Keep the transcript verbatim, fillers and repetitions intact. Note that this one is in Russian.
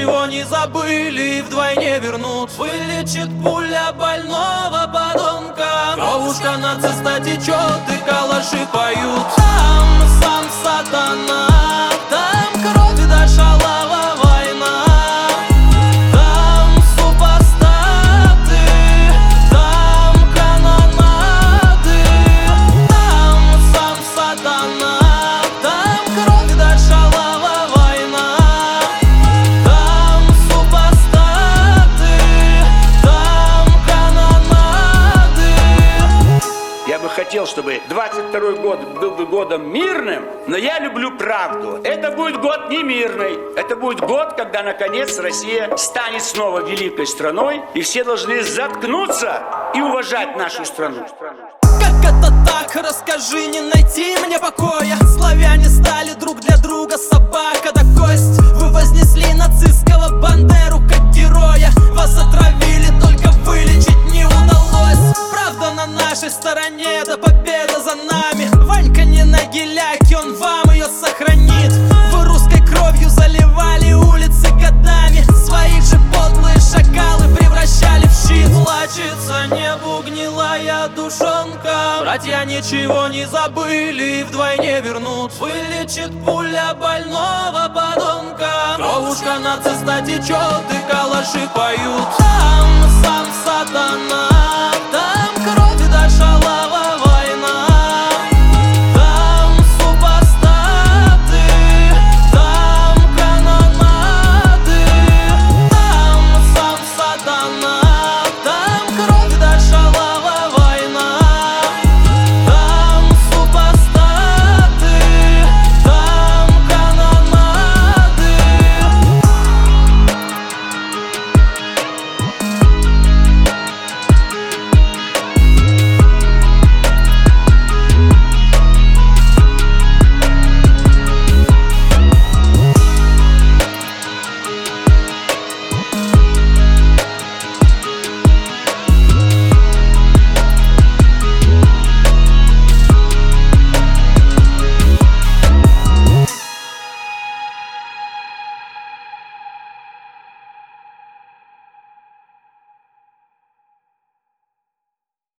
ничего не забыли и вдвойне вернут. Вылечит пуля больного подонка. Кровушка нациста течет и калаши поют. Там сам сатана, там кровь до шалава война. Там супостаты, там канонады. Там сам сатана, там кровь до шалава война. Там супостаты, там канонады. Я бы хотел, чтобы двадцать второй год был бы годом мирным, но я люблю правду. Это будет год не мирный. Это будет год, когда, наконец, Россия станет снова великой страной, и все должны заткнуться и уважать нашу страну. Как это так? Расскажи, не найти мне покоя. Славяне стали друг для друга собака да кость. Вы вознесли нацистского Бандеру как героя. Вас отравили, только вылечить не удалось. Правда на нашей стороне, да победа за нами. Ванька не на геляке, он вам ее сохранит. Вы русской кровью заливали улицы годами. Своих же подлые шакалы превращали в щит. Плачется небу гнилая душонка. Братья ничего не забыли и вдвойне вернут. Вылечит пуля больного подонка. Кровушка нациста течет и калаши поют. Там сам сатана, там кровь до шалава.